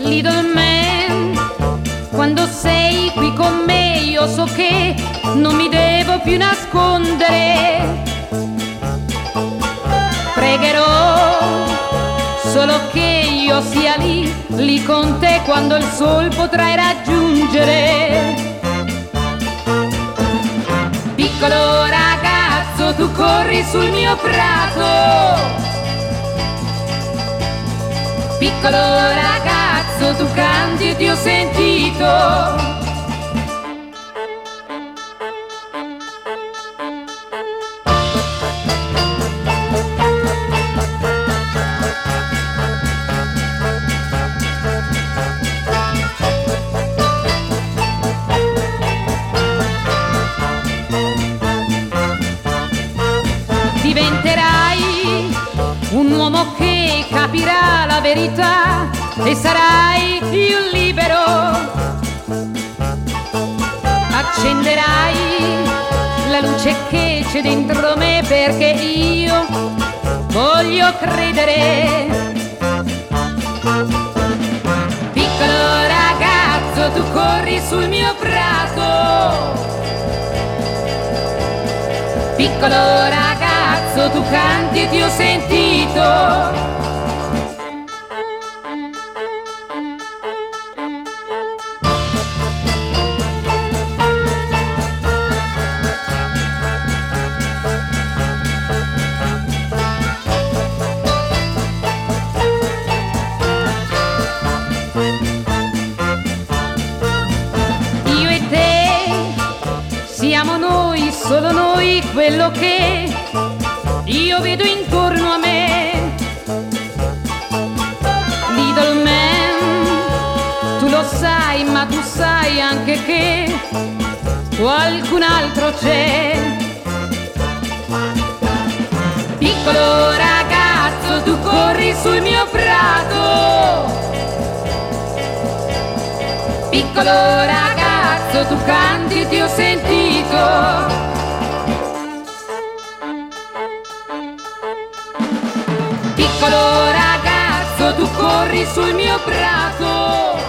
Little man, quando sei qui con me io so che non mi devo più nascondere. Pregherò solo che io sia lì, lì con te quando il sol potrai raggiungere. Piccolo ragazzo, tu corri sul mio prato. Piccolo ragazzo, tu canti e ti ho sentito. Diventerai un uomo che capirà la verità e sarai più libero. Accenderai la luce che c'è dentro me perché io voglio credere. Piccolo ragazzo, tu corri sul mio prato. Piccolo ragazzo, tu canti e ti ho sentito. Io e te siamo noi, solo noi, quello che io vedo intorno a me. Little man, tu lo sai, ma tu sai anche che qualcun altro c'è. Piccolo ragazzo, tu corri sul mio prato. Piccolo ragazzo, tu canti e ti ho sentito. Piccolo ragazzo, tu corri sul mio prato.